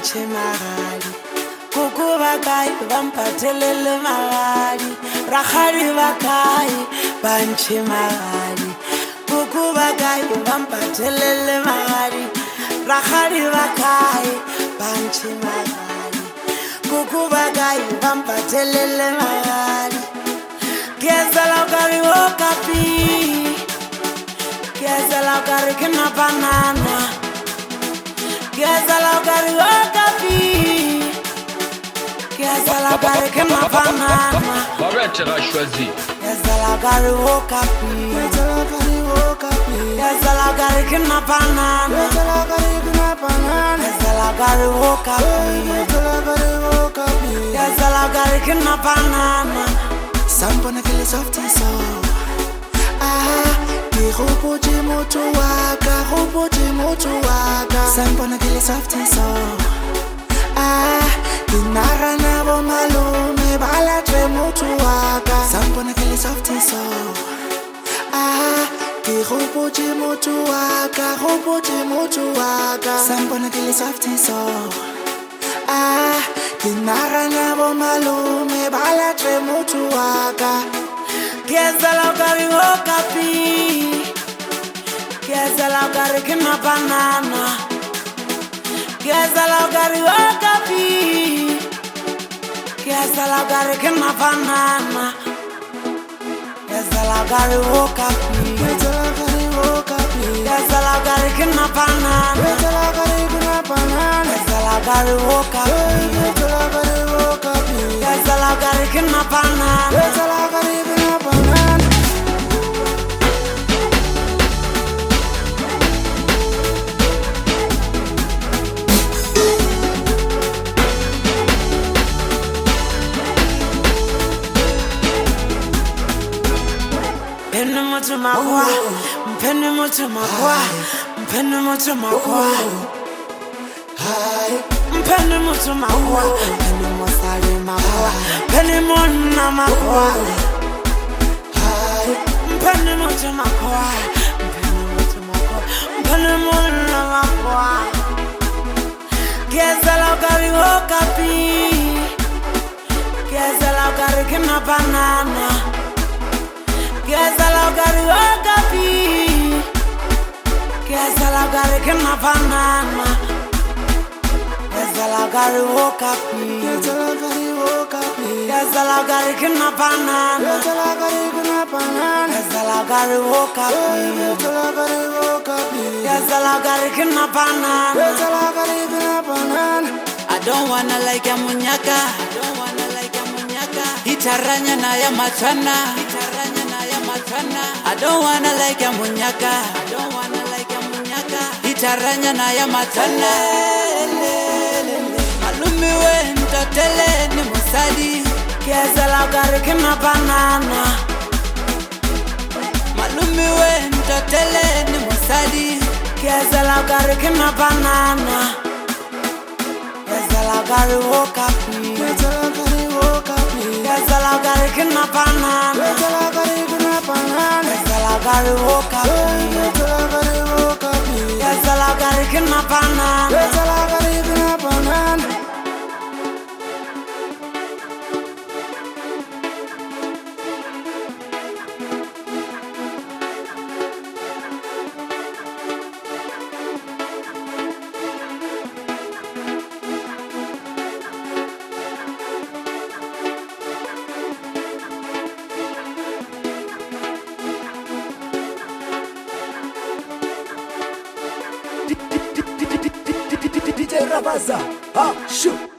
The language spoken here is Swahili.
banche magadi kuku bakai bampatelele magadi rakgadi bakai banche magadi kuku bakai bampatelele magadi rakgadi bakai banche magadi kuku bakai bampatelele magadi Kiazala gari wokapi Kiazala gari kina banana Kiazala gari wokapi Kiazala gari kina banana Barrette a choisi Kiazala gari wokapi Kiazala gari wokapi Kiazala gari kina banana Kiazala gari wokapi Kiazala gari kina banana Sambona kele softy so Ki roboti moto waka Sambona kele softy so Ki narana bo malume bala tre moto waka Sambona kele softy so Ki roboti moto waka Sambona kele softy so Kinarana bo malume bala tre motu waka Kiazala gari wokapi Kiazala gari kina banana Kiazala gari wokapi Kiazala gari kina banana Kiazala gari wokapi Kiazala gari kina banana Kiazala gari wokapi Kiazala gari kina banana Mpende moto makwa Mpende moto makwa Mpende moto makwa Mpende moto makwa Mpende mosali makwa Mpende mona makwa Mpende moto makwa Mpende moto makwa Mpende mona makwa Kiazala gari wokapi Kiazala gari kina banana Kiazala gari wokapi Kiazala gari kina banana Kiazala gari wokapi Kiazala gari kina banana Kiazala gari wokapi Kiazala gari kina banana I don't wanna like a munyaka Itaranya na ya matana I don't wanna like a munyaka Itaranya na ya matana Malumi we ntotele ni musadi Kiazala gari kina banana Malumi we ntotele ni musadi Kiazala gari kina banana Kiazala gari wokapi Kiazala gari kina banana Kiazala gari wokapi Kiazala gari kina banana DJ Rabaza, shoot.